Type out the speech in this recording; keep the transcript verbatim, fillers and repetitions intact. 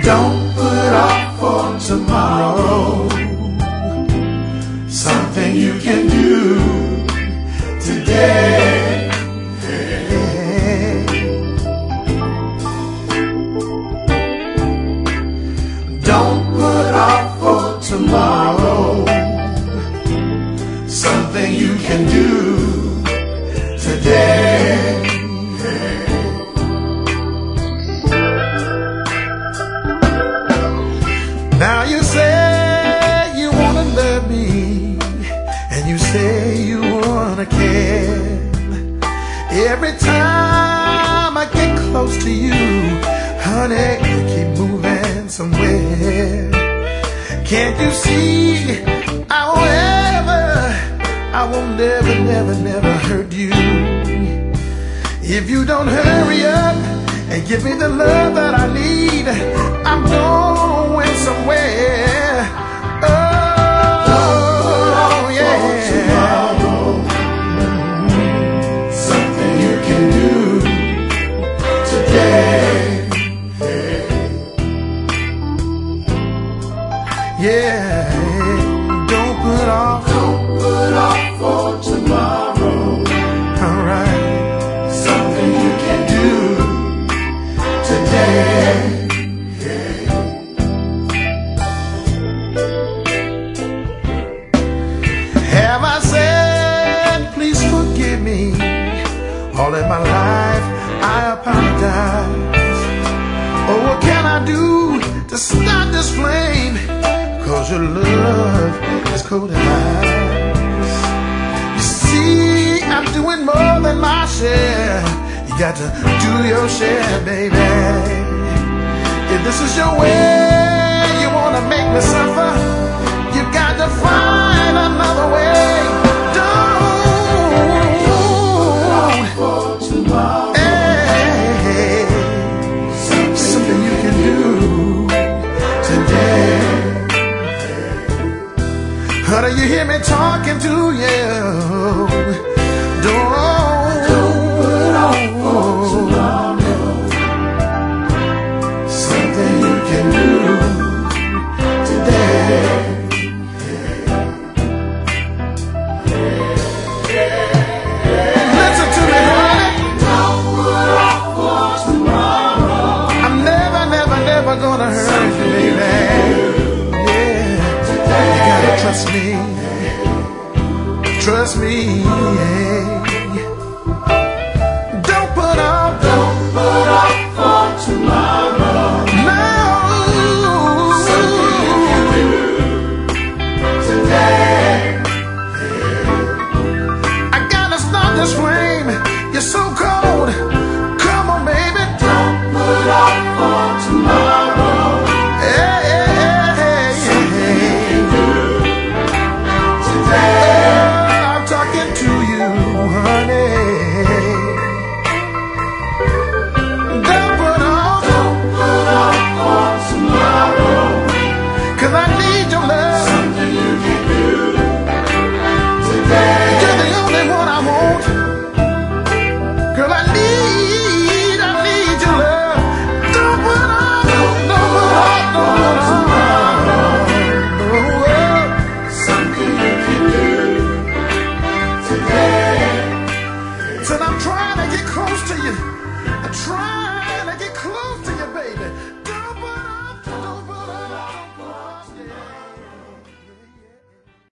Don't put off for tomorrow something you can do today. Don't put off for tomorrow something you can do today. Now you say you wanna love me, and you say you wanna care. Every time I get close to you, honey, you keep moving somewhere. Can't you see I won't ever, I won't never, never, never hurt you if you don't hurry up and give me the love that I need. I'm going somewhere. Oh, yeah. Something you can do today. Yeah. Don't put off. Don't put off for tomorrow. All right. Something you can do today. Have I said, please forgive me? All in my life, I apologize. Oh, what can I do to stop this flame? Cause your love is cold as ice. You see, I'm doing more than my share. You got to do your share, baby. If this is your way, you wanna make me suffer, you got to find another way. Don't for tomorrow. Hey, something you can do today. Honey, you hear me talking to you? Don't, don't put off for tomorrow something you can do today. Listen to me, honey. Don't put off for tomorrow. I'm never, never, never gonna hurt you, baby. Trust me, trust me, yeah. Don't put off, don't put off for tomorrow. No, something you can do today. I gotta stop this flame, you're so cold. Come on, baby. Don't put off for tomorrow. I'm talking to you, honey. Don't put off, don't put off for tomorrow. Cause I need your love. Something you can do today. You're the only one I want. Girl, I need, I need your love. Don't put off, don't, don't put off, don't put off. Said I'm trying to get close to you. I'm trying.